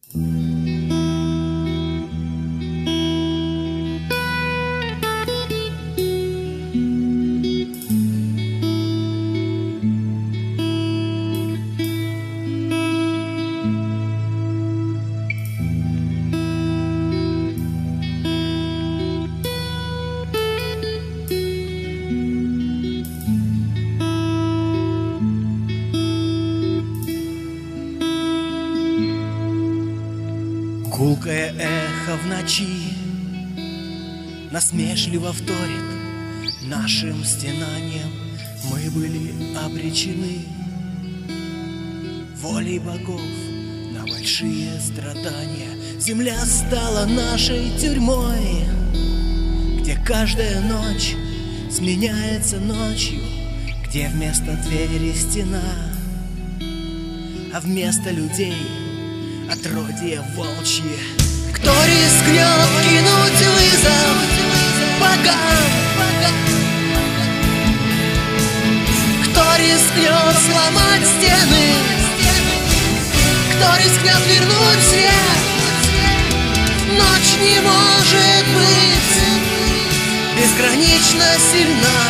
Гулкое эхо в ночи насмешливо вторит нашим стенаниям. Мы были обречены волей богов на большие страдания. Земля стала нашей тюрьмой, где каждая ночь сменяется ночью, где вместо двери стена, а вместо людей отродье волчье. Кто рискнет кинуть вызов богам? Кто рискнет сломать стены? Кто рискнет вернуть свет? Ночь не может быть безгранично сильна.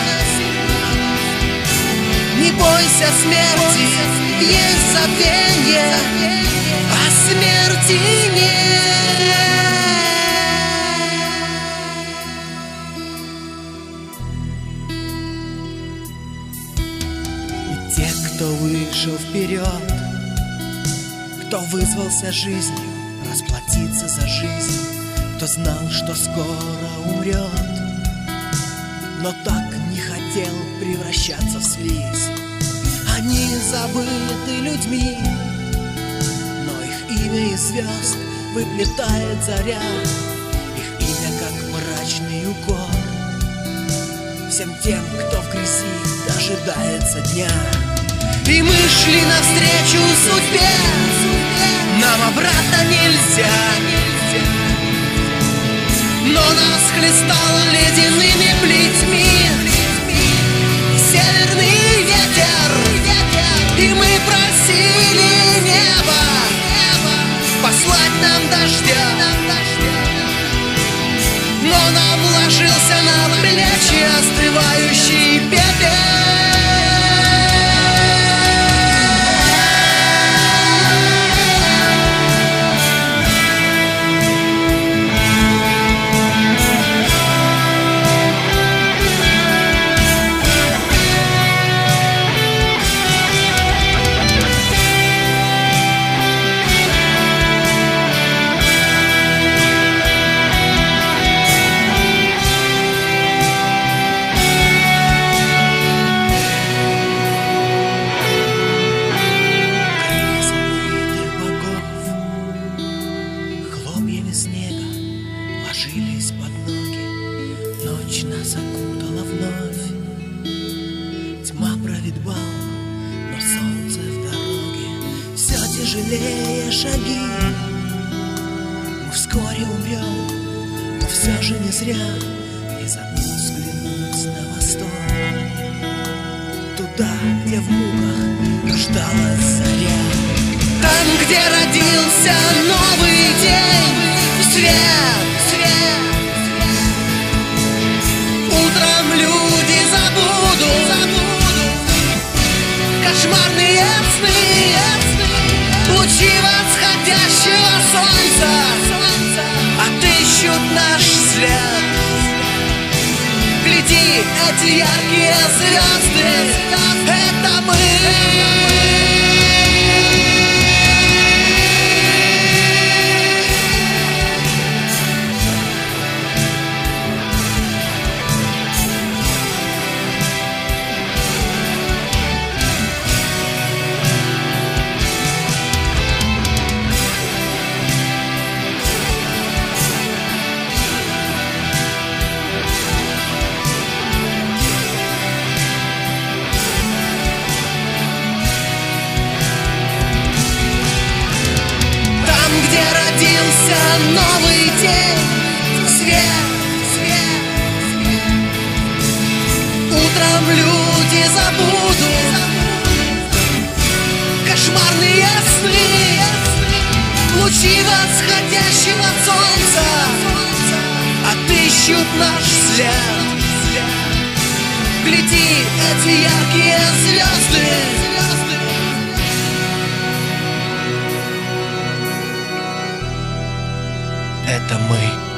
Не бойся смерти, есть забвенье, а смерти нет. И те, кто вышел вперед, кто вызвался жизнью расплатиться за жизнь, кто знал, что скоро умрет, но так не хотел превращаться в слизь. Они забыты людьми, имя из звезд выплетает заря, их имя как мрачный укор всем тем, кто в грязи дожидается дня. И мы шли навстречу судьбе, нам обратно нельзя, но нас хлестало ледяными плетьми северный ветер, и мы просили небо послать нам дождя, но нам ложился на плечи остывающий пепел. Ночь нас окутала вновь, тьма правит бал, но солнце в дороге. Все тяжелее шаги, мы вскоре умрем, но все же не зря. Не забудь взглянуть на восток, туда, где в муках рождалась заря. Там, где родился новый день, свет, свет. Утром люди забудут кошмарные сны, лучи восходящего солнца отыщут наш след. Гляди, эти яркие звезды, это мы. Новый день, свет, свет. Утром люди забудут кошмарные сны, Лучи восходящего солнца отыщут наш след. Гляди, эти яркие звезды. Это мы.